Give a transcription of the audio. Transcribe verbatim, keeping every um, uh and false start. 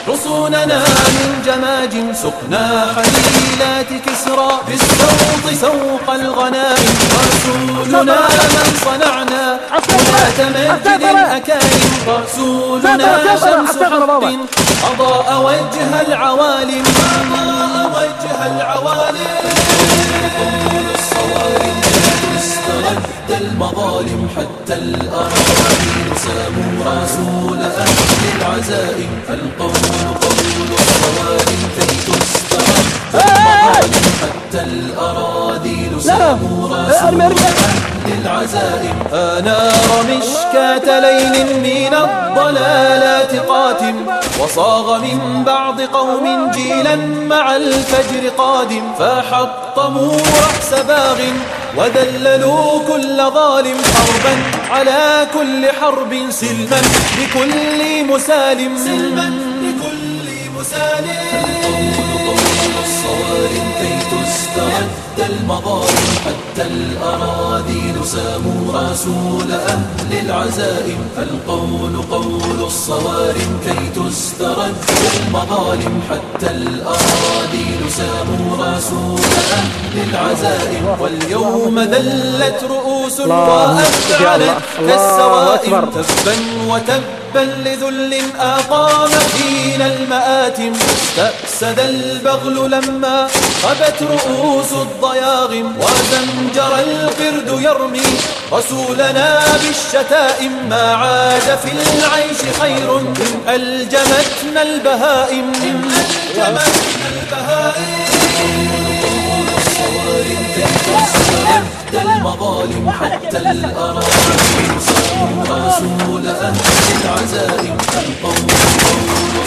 حصوننا من جماج سقنا حليلات كسرى بالسوط سوق الغنائم. رسولنا من صنعنا هنا تمجد الأكارم. رسولنا شمس حق أضاء وجه العوالم. أضاء وجه العوالم. الصوارم استرد المظالم حتى الأراضي ساموا رسول أهل العزائم. القول قول الصوارم كي تسترد المظالم حتى الأراضي ساموا رسول أهل العزائم. أنار مشكاة ليل من الضلالات قاتم وصاغ من بعض قوم جيلا مع الفجر قادم. فحطموا رأس باغ وذللوا كل ظالم. حربا على كل حرب سلما لكل مسالم. سلما لكل مسالم. الصوارم كي تسترد المظالم حتى الأراضي ساموا رسول أهل العزائم. القول قول الصوارم كي تسترد المظالم حتى الأراضي ساموا رسول أهل العزائم. واليوم ذلت رؤوس وأفعلت كالسوائم. تبا وتبا لذل أقام فينا المآتم. استأسد البغل لما خبت رؤوس الضياغم. وزمجر القرد يرمي رسولنا بالشتائم. ما عاد في العيش خير إن ألجمتنا البهائم. إن ألجمتنا البهائم. الصوارم كي تسترد المظالم حتى الأراضي ساموا رسول أهل العزائم. القول قول